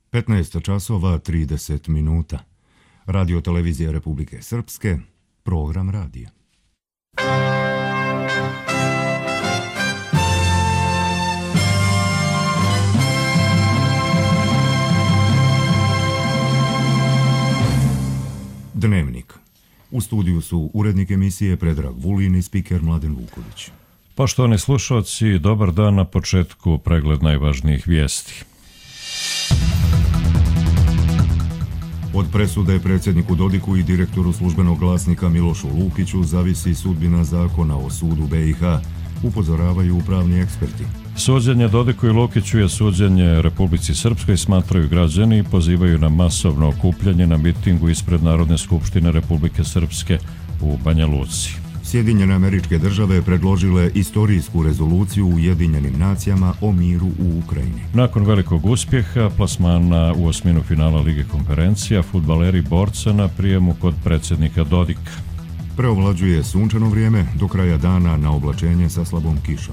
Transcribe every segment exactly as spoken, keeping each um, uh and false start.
petnaest časova trideset minuta. Radio televizija Republike Srpske, program radija. Dnevnik. U studiju su urednik emisije Predrag Vulin i spiker Mladen Vuković. Poštovani slušalci, dobar dan. Na početku pregled najvažnijih vijesti. Od presude predsjedniku Dodiku i direktoru službenog glasnika Milošu Lukiću zavisi sudbina zakona o sudu be i ha, upozoravaju pravni eksperti. Suđenje Dodiku i Lukiću je suđenje Republici Srpskoj, smatraju građani i pozivaju na masovno okupljanje na mitingu ispred Narodne skupštine Republike Srpske u Banja Luci. Sjedinjene Američke Države predložile istorijsku rezoluciju Ujedinjenim nacijama o miru u Ukrajini. Nakon velikog uspjeha, plasmana u osminu finala Lige konferencija, fudbaleri borca na prijemu kod predsjednika Dodika. Preovlađuje sunčano vrijeme, do kraja dana na oblačenje sa slabom kišom.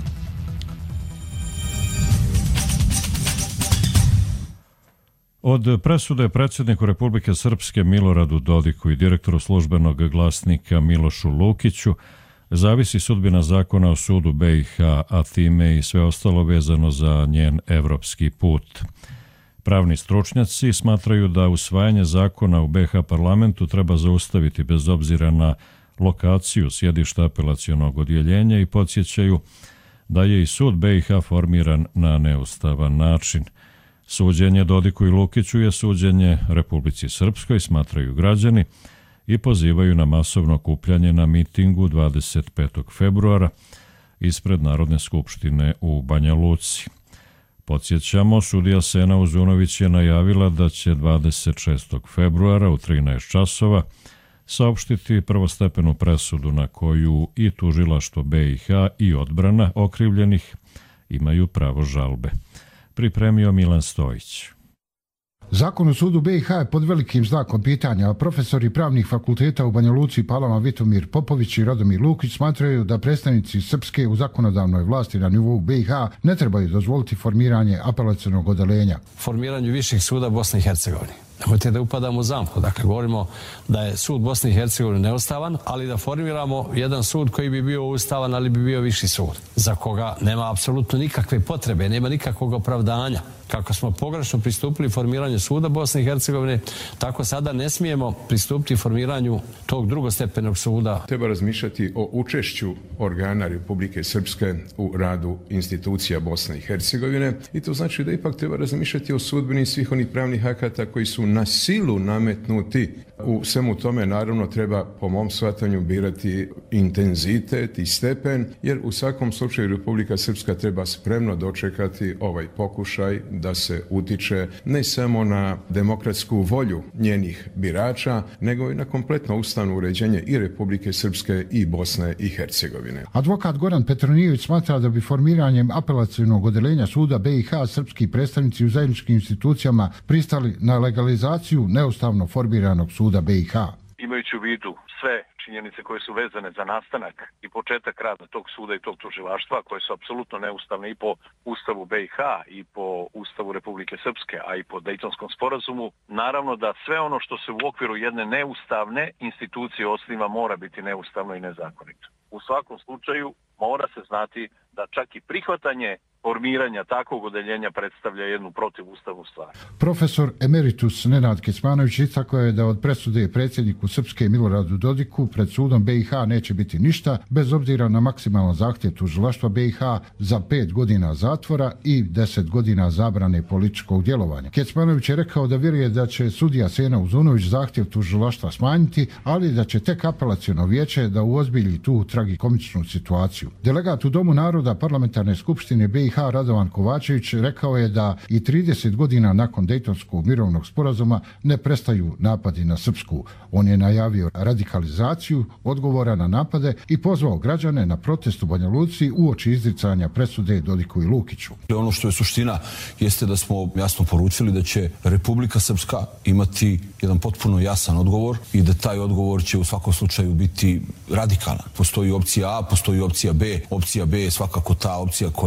Od presude predsjedniku Republike Srpske Miloradu Dodiku i direktoru službenog glasnika Milošu Lukiću zavisi sudbina zakona o sudu be i ha, a time i sve ostalo vezano za njen evropski put. Pravni stručnjaci smatraju da usvajanje zakona u be i ha parlamentu treba zaustaviti bez obzira na lokaciju sjedišta apelacionog odjeljenja i podsjećaju da je i sud be i ha formiran na neustavan način. Suđenje Dodiku i Lukiću je suđenje Republici Srpskoj, smatraju građani, i pozivaju na masovno okupljanje na mitingu dvadeset petog februara ispred Narodne skupštine u Banja Luci. Podsjećamo, sudija Sena Uzunović je najavila da će dvadeset šestog februara u trinaest časova saopštiti prvostepenu presudu na koju i tužilaštvo be i ha i odbrana okrivljenih imaju pravo žalbe. Pripremio Milan Stojić. Zakon o sudu be i ha je pod velikim znakom pitanja, a profesori pravnih fakulteta u Banja Luci, Palama, Vitomir Popović i Radomir Lukić smatraju da predstavnici Srpske u zakonodavnoj vlasti na nivou be i ha ne trebaju dozvoliti formiranje apelacionog odeljenja. Formiranju viših suda Bosne i Hercegovine. Nemojte da upadamo u zamku. Dakle, govorimo da je sud Bosne i Hercegovine neustavan, ali da formiramo jedan sud koji bi bio ustavan, ali bi bio viši sud, za koga nema apsolutno nikakve potrebe, nema nikakvog opravdanja. Kako smo pogrešno pristupili formiranju suda Bosne i Hercegovine, tako sada ne smijemo pristupiti formiranju tog drugostepenog suda. Treba razmišljati o učešću organa Republike Srpske u radu institucija Bosne i Hercegovine i to znači da ipak treba razmišljati o sudbini svih onih pravnih akata koji su na silu nametnuti. U svemu tome naravno treba po mom shvatanju birati intenzitet i stepen, jer u svakom slučaju Republika Srpska treba spremno dočekati ovaj pokušaj da se utiče ne samo na demokratsku volju njenih birača, nego i na kompletno ustavno uređenje i Republike Srpske i Bosne i Hercegovine. Advokat Goran Petronijević smatra da bi formiranjem apelacionog odeljenja suda be i ha srpski predstavnici u zajedničkim institucijama pristali na legalizaciju neustavno formiranog suda be i ha. Imajući u vidu sve činjenice koje su vezane za nastanak i početak rada tog suda i tog tužilaštva, koje su apsolutno neustavne i po Ustavu be i ha i po Ustavu Republike Srpske, a i po Dejtonskom sporazumu, naravno da sve ono što se u okviru jedne neustavne institucije osniva mora biti neustavno i nezakonito. U svakom slučaju mora se znati da čak i prihvatanje formiranja takvog odeljenja predstavlja jednu protivustavnu stvar. Profesor emeritus Nenad Kecmanović istakao je da od presude predsjedniku Srpske Miloradu Dodiku pred sudom be i ha neće biti ništa, bez obzira na maksimalan zahtjev tužilaštva be i ha za pet godina zatvora i deset godina zabrane političkog djelovanja. Kecmanović je rekao da vjeruje da će sudija Sena Uzunović zahtjev tužilaštva smanjiti, ali da će tek apelaciono vijeće da uozbilji tu tragikomičnu situaciju. Delegat u Domu naroda Parlamentarne skupštine be i ha Radovan Kovačević rekao je da i trideset godina nakon Dejtonskog mirovnog sporazuma ne prestaju napadi na Srpsku. On je najavio radikalizaciju odgovora na napade i pozvao građane na protest u Banja Luci uoči izricanja presude Dodiku i Lukiću. Ono što je suština jeste da smo jasno poručili da će Republika Srpska imati jedan potpuno jasan odgovor i da taj odgovor će u svakom slučaju biti radikalan. Postoji opcija A, postoji opcija B. Opcija B je svakako ta opcija koja je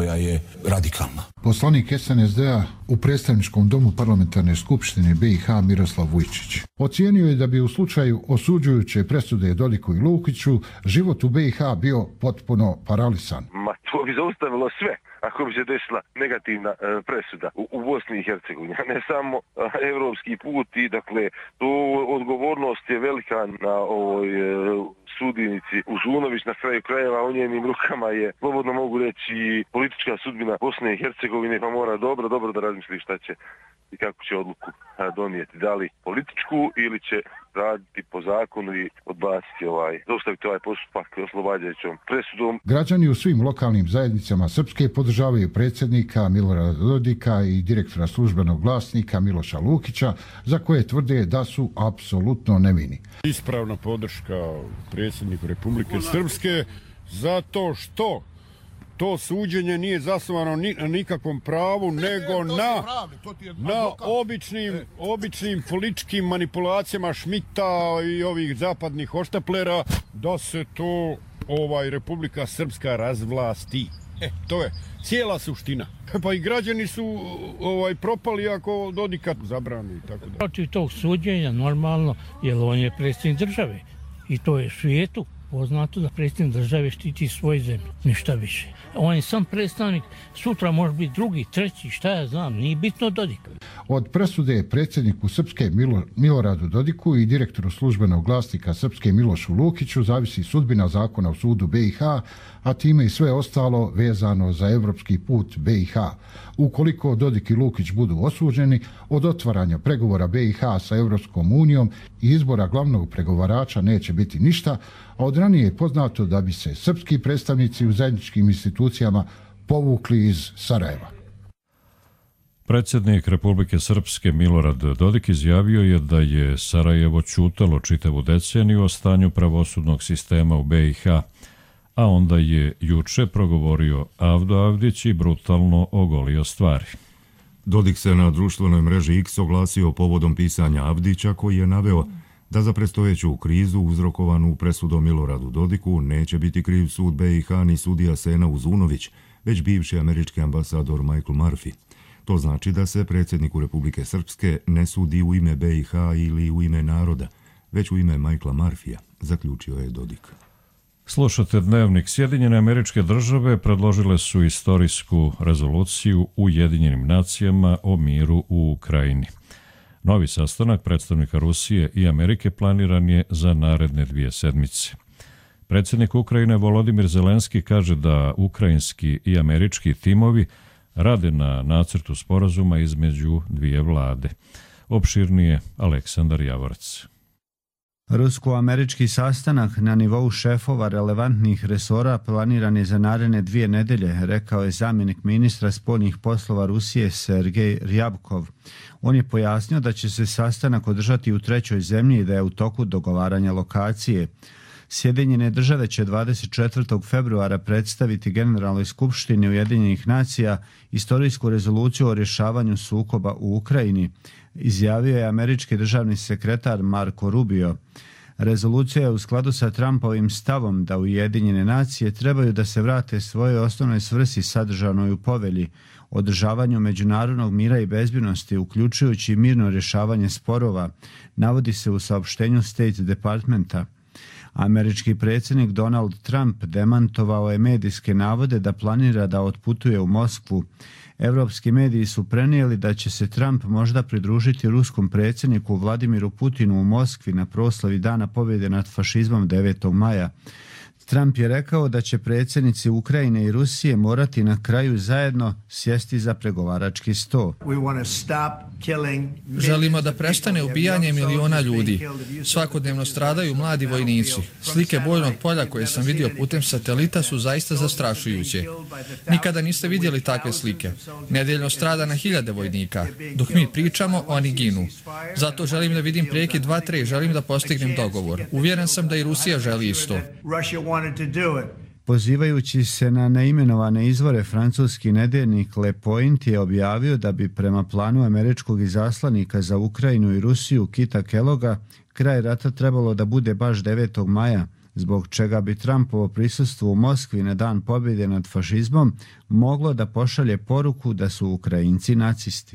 radikalna. Poslanik S N S D-a u predstavničkom domu parlamentarne skupštine B i H Miroslav Vujčić ocijenio je da bi u slučaju osuđujuće presude Dodiku i Lukiću život u B i H bio potpuno paralisan. Ma to bi zaustavilo sve ako bi se desila negativna e, presuda u, u Bosni i Hercegovini, a ne samo e, evropski put i dakle to odgovornost je velika na ovoj e, sudinici Uzunović, na kraju krajeva u njenim rukama je, slobodno mogu reći, politička sudbina Bosne i Hercegovine, pa mora dobro, dobro da razmisli šta će i kako će odluku donijeti, da li političku ili će raditi po zakonu i odbaciti ovaj, zaustaviti ovaj postupak oslobađajućom presudom. Građani u svim lokalnim zajednicama Srpske podržavaju predsjednika Milorada Dodika i direktora službenog glasnika Miloša Lukića, za koje tvrde da su apsolutno nevini. Ispravna podrška predsjedniku Republike Srpske zato što to suđenje nije zasnovano ni na nikakvom pravu, nego na, na običnim, običnim političkim manipulacijama Šmita i ovih zapadnih hoštaplera da se to ovaj Republika Srpska razvlasti. E, to je cijela suština. Pa i građani su ovaj propali ako Dodika zabrani i tako da. Protiv tog suđenja normalno, jer on je predsjednik države i to je svijetu poznato da predsjednik države štiti svoju zemlju, ništa više. On je sam predstavnik, sutra može biti drugi, treći, šta ja znam, nije bitno Dodik. Od presude predsjedniku Srpske Milo, Miloradu Dodiku i direktoru službenog glasnika Srpske Milošu Lukiću zavisi sudbina zakona u sudu B i H, a time i sve ostalo vezano za evropski put B i H. Ukoliko Dodik i Lukić budu osuđeni, od otvaranja pregovora B i H sa Evropskom unijom i izbora glavnog pregovarača neće biti ništa, a od ranije je poznato da bi se srpski predstavnici u zajedničkim institucijama povukli iz Sarajeva. Predsjednik Republike Srpske Milorad Dodik izjavio je da je Sarajevo ćutalo čitavu deceniju o stanju pravosudnog sistema u B i H, a onda je juče progovorio Avdo Avdić i brutalno ogolio stvari. Dodik se na društvenoj mreži X oglasio povodom pisanja Avdića, koji je naveo da za predstojeću krizu uzrokovanu presudom Miloradu Dodiku neće biti kriv sud B i H ni sudija Sena Uzunović, već bivši američki ambasador Michael Murphy. To znači da se predsjedniku Republike Srpske ne sudi u ime B i H ili u ime naroda, već u ime Michaela Murphyja, zaključio je Dodik. Slušate Dnevnik. Sjedinjene Američke Države predložile su istorijsku rezoluciju u Ujedinjenim nacijama o miru u Ukrajini. Novi sastanak predstavnika Rusije i Amerike planiran je za naredne dvije sedmice. Predsjednik Ukrajine Volodimir Zelenski kaže da ukrajinski i američki timovi rade na nacrtu sporazuma između dvije vlade. Opširnije Aleksandar Javorac. Rusko-američki sastanak na nivou šefova relevantnih resora planiran je za naredne dvije nedelje, rekao je zamjenik ministra spoljnih poslova Rusije Sergej Ryabkov. On je pojasnio da će se sastanak održati u trećoj zemlji i da je u toku dogovaranja lokacije. Sjedinjene države će dvadeset četvrtog februara predstaviti Generalnoj skupštini Ujedinjenih nacija istorijsku rezoluciju o rješavanju sukoba u Ukrajini, izjavio je američki državni sekretar Marco Rubio. Rezolucija je u skladu sa Trumpovim stavom da Ujedinjene nacije trebaju da se vrate svojoj osnovnoj svrsi sadržanoj u povelji, održavanju međunarodnog mira i bezbjednosti, uključujući mirno rješavanje sporova, navodi se u saopštenju State Departmenta. Američki predsjednik Donald Trump demantovao je medijske navode da planira da otputuje u Moskvu. Evropski mediji su prenijeli da će se Trump možda pridružiti ruskom predsjedniku Vladimiru Putinu u Moskvi na proslavi Dana pobjede nad fašizmom devetog maja. Trump je rekao da će predsjednici Ukrajine i Rusije morati na kraju zajedno sjesti za pregovarački sto. Želimo da prestane ubijanje miliona ljudi. Svakodnevno stradaju mladi vojnici. Slike bojnog polja koje sam vidio putem satelita su zaista zastrašujuće. Nikada niste vidjeli takve slike. Nedeljno strada na hiljade vojnika. Dok mi pričamo, oni ginu. Zato želim da vidim prekid dva tri, želim da postignem dogovor. Uvjeren sam da i Rusija želi isto. Pozivajući se na neimenovane izvore, francuski nedeljnik Le Point je objavio da bi prema planu američkog izaslanika za Ukrajinu i Rusiju Kita Kelloga kraj rata trebalo da bude baš devetog maja, zbog čega bi Trumpovo prisustvo u Moskvi na dan pobjede nad fašizmom moglo da pošalje poruku da su Ukrajinci nacisti.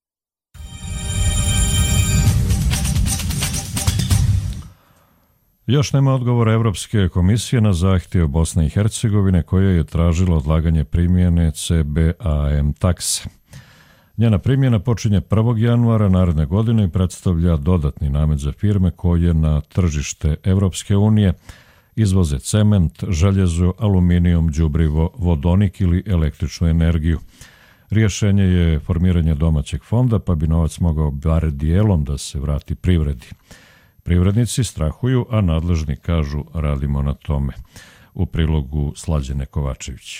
Još nema odgovora Evropske komisije na zahtjev Bosne i Hercegovine koja je tražila odlaganje primjene C B A M takse. Njena primjena počinje prvog januara naredne godine i predstavlja dodatni namet za firme koje na tržište Evropske unije izvoze cement, željezo, aluminijum, đubrivo, vodonik ili električnu energiju. Rješenje je formiranje domaćeg fonda, pa bi novac mogao bar dijelom da se vrati privredi. Privrednici strahuju, a nadležni kažu radimo na tome. U prilogu Slađane Kovačević.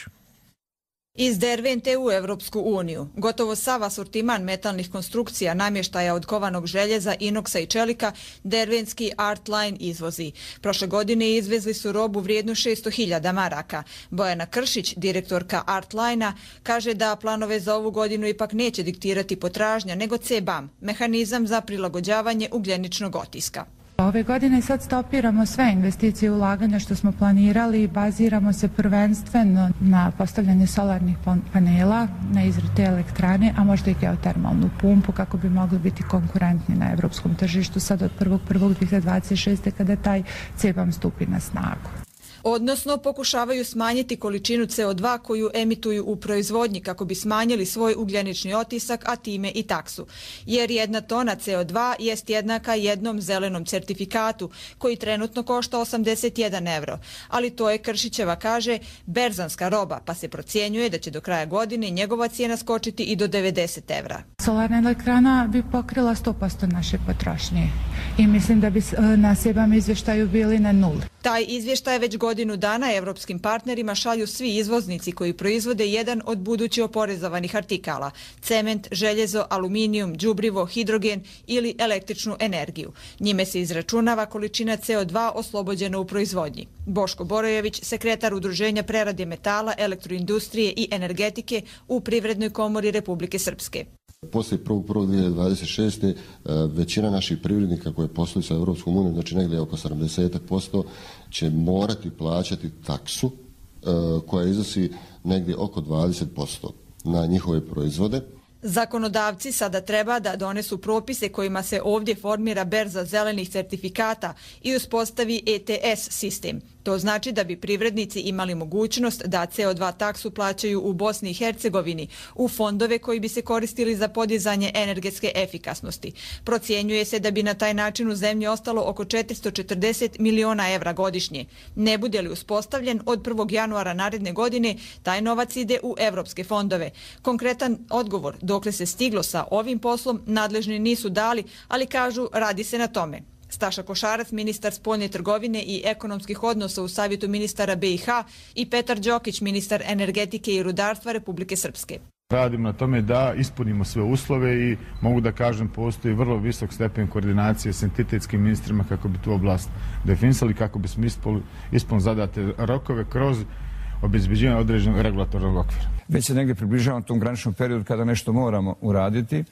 Iz Dervente u Evropsku uniju. Gotovo sav asortiman metalnih konstrukcija, namještaja od kovanog željeza, inoksa i čelika, dervenski Artline izvozi. Prošle godine izvezli su robu vrijednu šesto hiljada maraka. Bojana Kršić, direktorka Artline-a, kaže da planove za ovu godinu ipak neće diktirati potražnja, nego C B A M, mehanizam za prilagođavanje ugljeničnog otiska. Ove godine sad stopiramo sve investicije i ulaganja što smo planirali i baziramo se prvenstveno na postavljanje solarnih panela, na izradu te elektrane, a možda i geotermalnu pumpu kako bi mogli biti konkurentni na evropskom tržištu sad od prvog prvog dvije hiljade dvadeset šeste. kada taj C B A M stupi na snagu. Odnosno, pokušavaju smanjiti količinu C O dva koju emituju u proizvodnji kako bi smanjili svoj ugljenični otisak, a time i taksu. Jer jedna tona C O dva jest jednaka jednom zelenom certifikatu koji trenutno košta osamdeset jedan evro. Ali to je, Kršićeva kaže, berzanska roba, pa se procjenjuje da će do kraja godine njegova cijena skočiti i do devedeset evra. Solarna elektrana bi pokrila sto posto naše potrošnje i mislim da bi na C B A M izvještaju bili na nul. Taj izvještaj već godinu dana evropskim partnerima šalju svi izvoznici koji proizvode jedan od budući oporezovanih artikala: cement, željezo, aluminijum, đubrivo, hidrogen ili električnu energiju. Njime se izračunava količina C O dva oslobođena u proizvodnji. Boško Borojević, sekretar Udruženja prerade metala, elektroindustrije i energetike u Privrednoj komori Republike Srpske. Poslije prvog prvog dvije hiljade dvadeset šeste. većina naših privrednika koje posluju sa Europskom unijom, znači negdje oko sedamdeset posto, će morati plaćati taksu koja iznosi negdje oko dvadeset posto na njihove proizvode. Zakonodavci sada treba da donesu propise kojima se ovdje formira berza zelenih certifikata i uspostavi E T S sistem. To znači da bi privrednici imali mogućnost da C O dva taksu plaćaju u Bosni i Hercegovini u fondove koji bi se koristili za podizanje energetske efikasnosti. Procjenjuje se da bi na taj način u zemlji ostalo oko četiristo četrdeset miliona evra godišnje. Ne bude li uspostavljen, od prvog januara naredne godine taj novac ide u evropske fondove. Konkretan odgovor dokle se stiglo sa ovim poslom nadležni nisu dali, ali kažu radi se na tome. Staša Košarac, ministar spoljne trgovine i ekonomskih odnosa u Savjetu ministara B i H, i Petar Đokić, ministar energetike i rudarstva Republike Srpske. Radimo na tome da ispunimo sve uslove i mogu da kažem postoji vrlo visok stepen koordinacije s entitetskim ministrima kako bi tu oblast definisali, kako bismo ispunili zadate rokove kroz obezbeđivanje određenog regulatornog okvira. Već se negdje približavamo tom graničnom periodu kada nešto moramo uraditi.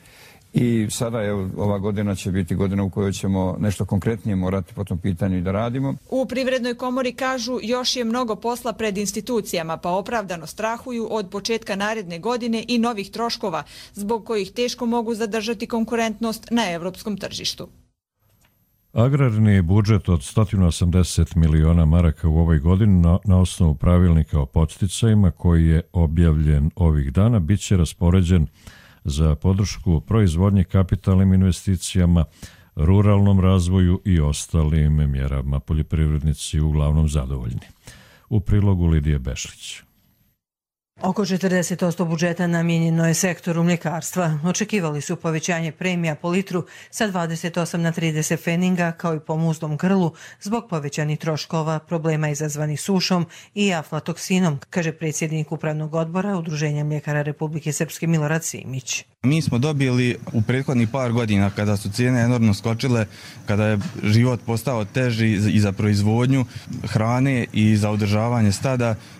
I sada je ova godina će biti godina u kojoj ćemo nešto konkretnije morati po tom pitanju i da radimo. U Privrednoj komori kažu još je mnogo posla pred institucijama, pa opravdano strahuju od početka naredne godine i novih troškova, zbog kojih teško mogu zadržati konkurentnost na evropskom tržištu. Agrarni budžet od sto osamdeset miliona maraka u ovoj godini na, na osnovu pravilnika o podsticajima koji je objavljen ovih dana bit će raspoređen za podršku proizvodnje, kapitalnim investicijama, ruralnom razvoju i ostalim mjerama. Poljoprivrednici uglavnom zadovoljni. U prilogu Lidije Bešlić. Oko četrdeset posto budžeta namijenjeno je sektoru mljekarstva. Očekivali su povećanje premija po litru sa dvadeset osam na trideset feninga, kao i po muzdom grlu, zbog povećanih troškova, problema izazvanih sušom i aflatoksinom, kaže predsjednik Upravnog odbora Udruženja mljekara Republike Srpske Milorad Simić. Mi smo dobili u prethodnih par godina kada su cijene enormno skočile, kada je život postao teži i za proizvodnju hrane i za održavanje stada,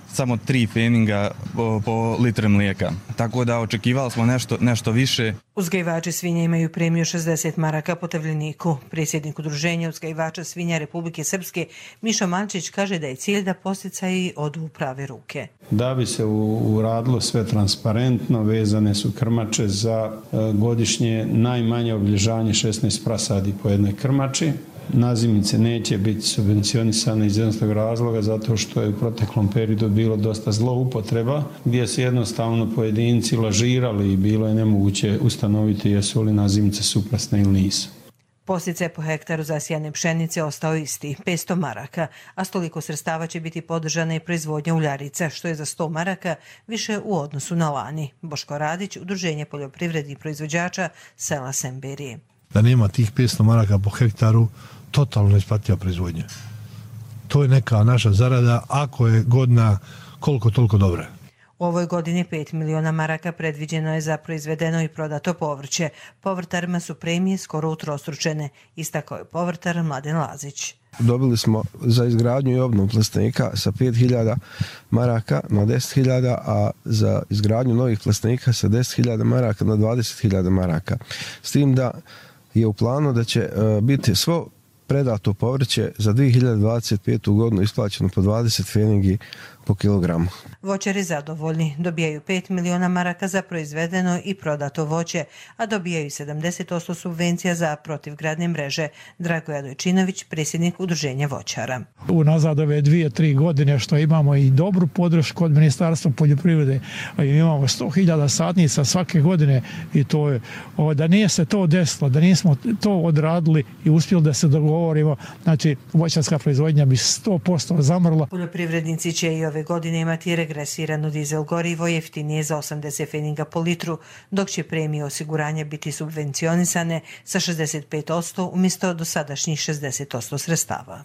samo tri feninga po, po litre mlijeka. Tako da očekivali smo nešto, nešto više. Uzgajivači svinja imaju premiju šezdeset maraka po tavljeniku. Predsjednik Udruženja uzgajivača svinja Republike Srpske Mišo Mančić kaže da je cilj da podsticaji odu u prave ruke. Da bi se uradilo sve transparentno, vezane su krmače za godišnje najmanje obilježavanje šesnaest prasadi po jednoj krmači. Nazimice neće biti subvencionisane iz jednostavnog razloga zato što je u proteklom periodu bilo dosta zloupotreba gdje se jednostavno pojedinci lažirali i bilo je nemoguće ustanoviti jesu li nazimice suprasne ili nisu. Posticaj po hektaru zasijane pšenice ostao isti, petsto maraka, a s toliko sredstava će biti podržana i proizvodnja uljarica, što je za sto maraka više u odnosu na lani. Boško Radić, Udruženje poljoprivrednih proizvođača sela Semberije. Da nema tih petsto maraka po hektaru, totalno isplativa proizvodnja. To je neka naša zarada ako je godina koliko toliko dobra. U ovoj godini pet miliona maraka predviđeno je za proizvedeno i prodato povrće. Povrtarima su premije skoro utrostručene, istakao je povrtar Mladen Lazić. Dobili smo za izgradnju i obnovu plastenika sa pet hiljada maraka na deset hiljada, a za izgradnju novih plastenika sa deset hiljada maraka na dvadeset hiljada maraka. S tim da je u planu da će uh, biti svo predato povrće za dvije hiljade dvadeset petu godinu isplaćeno po dvadeset feningi po kilogramu. Voćari zadovoljni dobijaju pet miliona maraka za proizvedeno i prodato voće, a dobijaju sedamdeset posto subvencija za protivgradne mreže. Dragoja Dojčinović, predsjednik Udruženja voćara. Unazad ove dvije, tri godine što imamo i dobru podršku od Ministarstva poljoprivrede, imamo sto hiljada sadnica svake godine i to je, da nije se to desilo, da nismo to odradili i uspjeli da se dogovorimo, znači voćarska proizvodnja bi sto posto zamrla. Poljoprivrednici će i ove godine imati regresirano dizel gorivo jeftinije za osamdeset feninga po litru, dok će premije osiguranja biti subvencionisane sa šezdeset pet posto umjesto dosadašnjih šezdeset posto sredstava.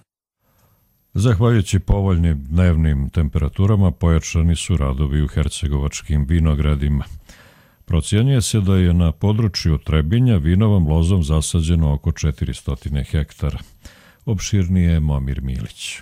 Zahvaljujući povoljnim dnevnim temperaturama pojačani su radovi u hercegovačkim vinogradima. Procjenjuje se da je na području Trebinja vinovom lozom zasađeno oko četiristo hektara. Opširnije je Momir Milić.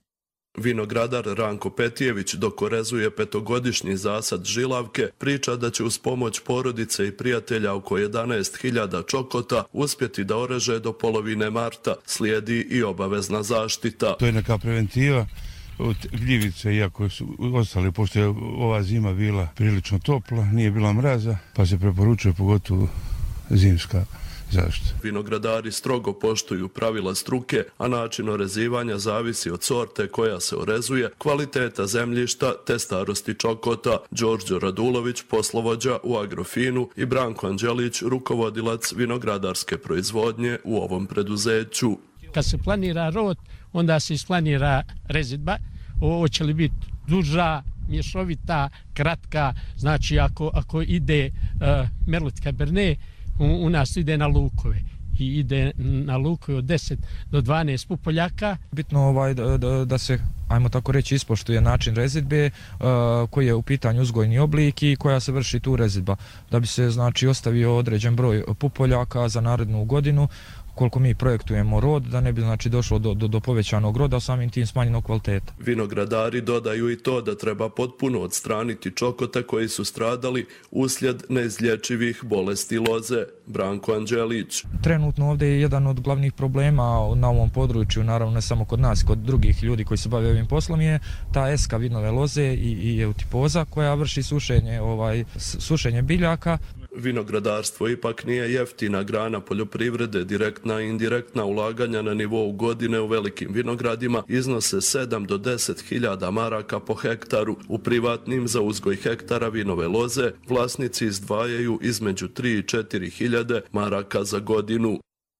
Vinogradar Ranko Petijević dok orezuje petogodišnji zasad žilavke priča da će uz pomoć porodice i prijatelja oko jedanaest hiljada čokota uspjeti da oreže do polovine marta. Slijedi i obavezna zaštita. To je neka preventiva od gljivice, iako su ostali, pošto je ova zima bila prilično topla, nije bila mraza, pa se preporučuje pogotovo zimska zaštita. Vinogradari strogo poštuju pravila struke, a način orezivanja zavisi od sorte koja se orezuje, kvaliteta zemljišta te starosti čokota. Đorđo Radulović, poslovođa u Agrofinu, i Branko Anđelić, rukovodilac vinogradarske proizvodnje u ovom preduzeću. Kad se planira rod, onda se isplanira rezidba. Ovo će li biti duža, mješovita, kratka, znači ako, ako ide uh, Merlot Cabernet, u, u nas ide na lukove i ide na lukove od deset do dvanaest pupoljaka. Bitno ovaj, da, da, da se, ajmo tako reći, ispoštuje način rezidbe uh, koji je u pitanju uzgojni oblik i koja se vrši tu rezidba. Da bi se, znači, ostavio određen broj pupoljaka za narednu godinu, koliko mi projektujemo rod, da ne bi, znači, došlo do, do, do povećanog roda, samim tim smanjenog kvaliteta. Vinogradari dodaju i to da treba potpuno odstraniti čokota koji su stradali uslijed neizlječivih bolesti loze. Branko Anđelić. Trenutno ovdje je jedan od glavnih problema na ovom području, naravno ne samo kod nas, kod drugih ljudi koji se bave ovim poslom, je ta eska vinove loze i, i eutipoza koja vrši sušenje, ovaj, sušenje biljaka. Vinogradarstvo ipak nije jeftina grana poljoprivrede. Direktna i indirektna ulaganja na nivou godine u velikim vinogradima iznose sedam do deset hiljada maraka po hektaru. U privatnim za uzgoj hektara vinove loze vlasnici izdvajaju između tri i četiri hiljade maraka za godinu.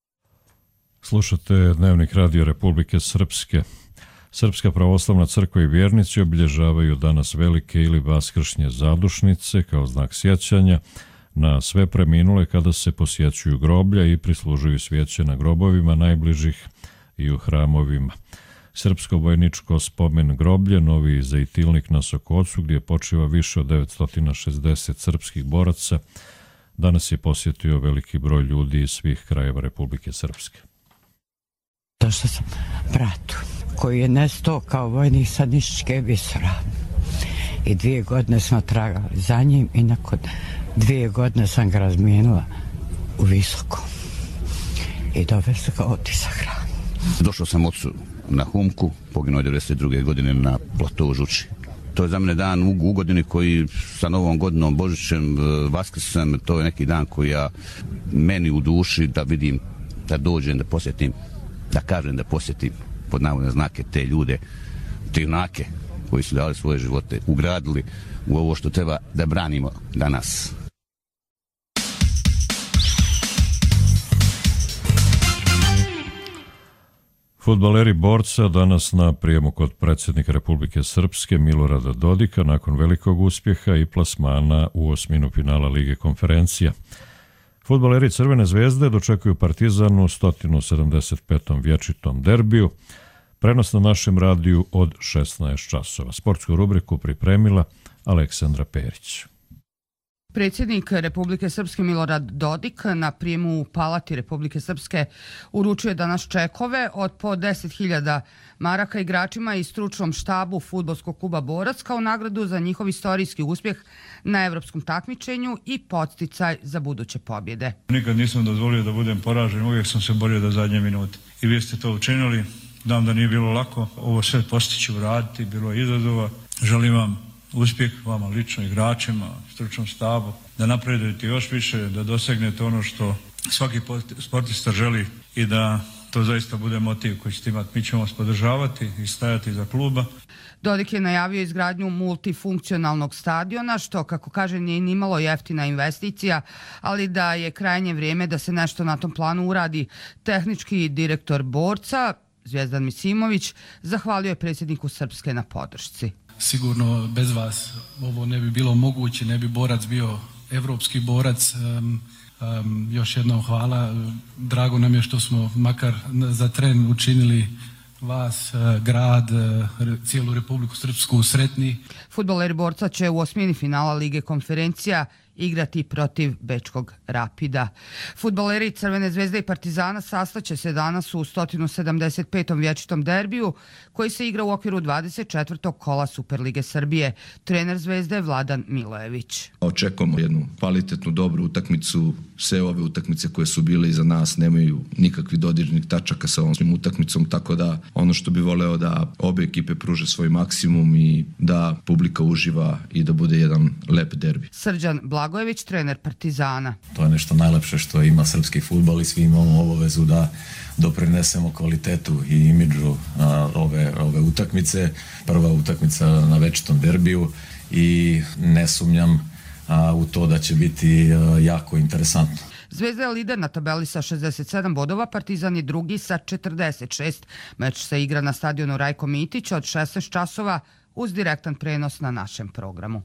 Slušate Dnevnik Radio Republike Srpske. Srpska pravoslavna crkva i vjernici obilježavaju danas velike ili vaskršnje zadušnice kao znak sjećanja na sve preminule kada se posjećuju groblja i prislužuju svijeće na grobovima najbližih i u hramovima. Srpsko vojničko spomen groblje Novi Zajtilnik na Sokocu, gdje počiva više od devetsto šezdeset srpskih boraca, danas je posjetio veliki broj ljudi iz svih krajeva Republike Srpske. Došla sam bratu koji je nestao kao vojnik sa Niščke visoravni. I dvije godine smo tragali za njim i nakon dvije godine sam ga razmijenila u Visoko. I doveli su ga ovdje sa hranom. Došao sam ocu na Humku, poginuo je devedeset druge godine na platovu Žuči. To je za mene dan u, u godini koji sa Novom godinom, Božićem, Vaskrsem, to je neki dan koji ja meni u duši da vidim, da dođem, da posjetim, da kažem da posjetim pod navodne znake te ljude, te junake koji su dali svoje živote, ugradili u ovo što treba da branimo danas. Fudbaleri Borca danas na prijemu kod predsjednika Republike Srpske Milorada Dodika nakon velikog uspjeha i plasmana u osminu finala Lige konferencija. Fudbaleri Crvene zvezde dočekuju Partizan u sto sedamdeset petom vječitom derbiju. Prenos na našem radiju od šesnaest časova. Sportsku rubriku pripremila Aleksandra Perić. Predsjednik Republike Srpske Milorad Dodik na prijemu u Palati Republike Srpske uručuje danas čekove od po deset hiljada maraka igračima i stručnom štabu fudbalskog kluba Borac kao nagradu za njihov istorijski uspjeh na evropskom takmičenju i podsticaj za buduće pobjede. Nikad nisam dozvolio da budem poražen, uvijek sam se borio do zadnje minute. I vi ste to učinili, znam da nije bilo lako, ovo sve postići uraditi, bilo je izazova. Želim vam uspjeh vama lično, igračima, stručnom stabu, da napredujete još više, da dosegnete ono što svaki sportista želi i da to zaista bude motiv koji ćete imati. Mi ćemo vas podržavati i stajati za kluba. Dodik je najavio izgradnju multifunkcionalnog stadiona, što, kako kaže, nije nimalo jeftina investicija, ali da je krajnje vrijeme da se nešto na tom planu uradi. Tehnički direktor Borca, Zvijezdan Misimović, zahvalio je predsjedniku Srpske na podršci. Sigurno bez vas ovo ne bi bilo moguće, ne bi Borac bio evropski Borac. Um, um, još jednom hvala. Drago nam je što smo makar za tren učinili vas, grad, cijelu Republiku Srpsku sretni. Fudbaleri Borca će u osmini finala Lige konferencija igrati protiv Bečkog Rapida. Fudbaleri Crvene zvezde i Partizana sastaće se danas u sto sedamdeset petom vječitom derbiju koji se igra u okviru dvadeset četvrtog kola Superlige Srbije. Trener Zvezde je Vladan Milojević. Očekujemo jednu kvalitetnu, dobru utakmicu. Sve ove utakmice koje su bile iza nas nemaju nikakvih dodirnih tačaka sa ovom utakmicom, tako da ono što bi voleo da obe ekipe pruže svoj maksimum i da publika uživa i da bude jedan lep derbi. Srđan Blagojević, trener Partizana. To je nešto najlepše što ima srpski fudbal i svi imamo obavezu da doprinesemo kvalitetu i imidžu ove, ove utakmice. Prva utakmica na večitom derbiju i ne sumnjam a, u to da će biti a, jako interesantno. Zvezda je lider na tabeli sa šezdeset sedam bodova, Partizan je drugi sa četrdeset šest. Meč se igra na stadionu Rajko Mitić od šesnaest časova uz direktan prenos na našem programu.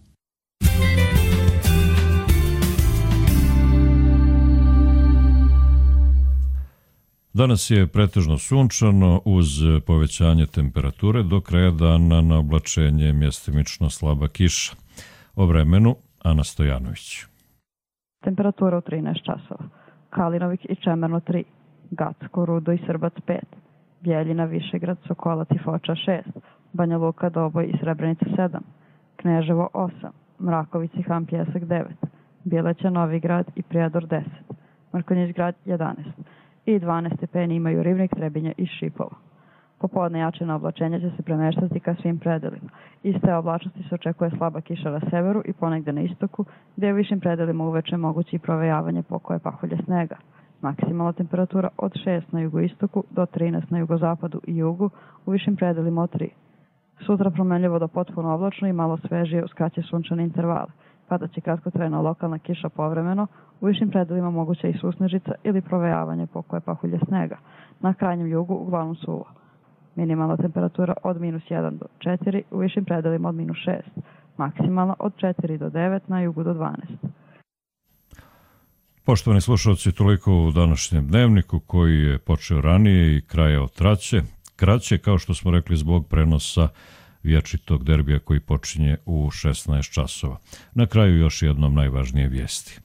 Danas je pretežno sunčano uz povećanje temperature, do kraja dana na oblačenje mjestimično slaba kiša. O vremenu Ana Stojanović. Temperatura u trinaest časova. Kalinovik i Čemerno tri, Gacko, Rudo i Srbac pet, Bjeljina, Višegrad, Sokolac i Foča šest, Banja Luka, Doboj i Srebrenica sedam, Kneževo osam, Mraković i Han Pjesak devet, Bjeleća, Novigrad i Prijedor deset, Mrkonjić Grad jedanaest i dvanaest stepeni imaju Rivnik, Trebinje i Šipovo. Popodne jačina oblačenja će se premeštati ka svim predelima. Iste oblačnosti se očekuje slaba kiša na severu i ponegde na istoku, gdje je u višim predelima uveče moguće i provejavanje pokoje pahulje snega. Maksimalna temperatura od šest na jugoistoku do trinaest na jugozapadu i jugu, u višim predelima od tri. Sutra promenljivo do potpuno oblačno i malo svežije uz kraće sunčane intervale. Pada će kratkotrajna lokalna kiša povremeno, u višim predelima moguća i susnežica ili provejavanje pokoje pahulje snega. Na krajnjem jugu uglavnom suvo. Minimalna temperatura od minus jedan do četiri, u višim predelima od minus šest. Maksimalna od četiri do devet, na jugu do dvanaest. Poštovani slušalci, toliko u današnjem dnevniku koji je počeo ranije i krajao traće. Kraće, kao što smo rekli, zbog prenosa vječitog derbija koji počinje u šesnaest časova. Na kraju još jednom najvažnije vijesti.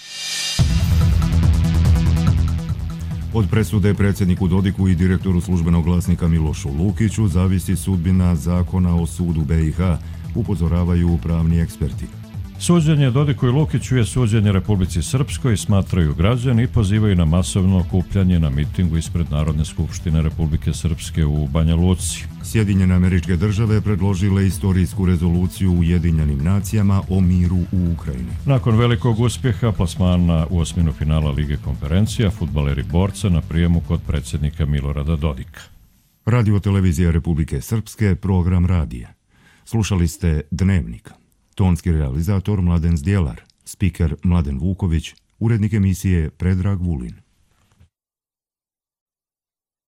Od presude predsjedniku Dodiku i direktoru službenog glasnika Milošu Lukiću zavisi sudbina zakona o sudu B i H. upozoravaju pravni eksperti. Suđenje Dodiku i Lukiću je suđenje Republici Srpskoj, smatraju građani i pozivaju na masovno okupljanje na mitingu ispred Narodne skupštine Republike Srpske u Banja Luci. Sjedinjene Američke Države predložile istorijsku rezoluciju Ujedinjenim nacijama o miru u Ukrajini. Nakon velikog uspjeha plasmana u osminu finala Lige konferencija, fudbaleri Borca na prijemu kod predsjednika Milorada Dodika. Radio televizija Republike Srpske, program radija. Slušali ste Dnevnik. Tonski realizator Mladen Zdjelar, spiker Mladen Vuković, urednik emisije Predrag Vulin.